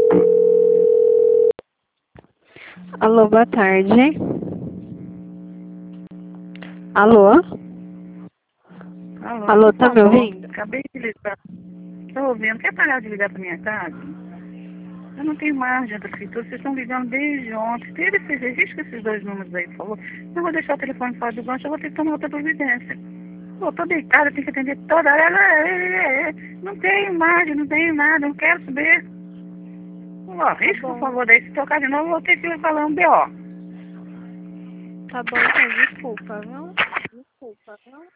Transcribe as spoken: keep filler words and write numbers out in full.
Alô, boa tarde. Alô? Alô, Alô, por tá me favor, ouvindo? acabei de ligar. Estou ouvindo. Quer parar de ligar para minha casa? Eu não tenho margem da escritura. Vocês estão ligando desde ontem. Tira esses registros, esses dois números aí, por favor. Eu vou deixar o telefone fora do gancho, eu vou ter que tomar outra providência. Pô, tô deitada, tenho que atender toda hora. Não tenho margem, não tenho nada, não quero saber. Ó, risco, por favor, daí se tocar de novo, eu vou ter que falar um B O. Tá bom, então, desculpa, viu? Desculpa, não?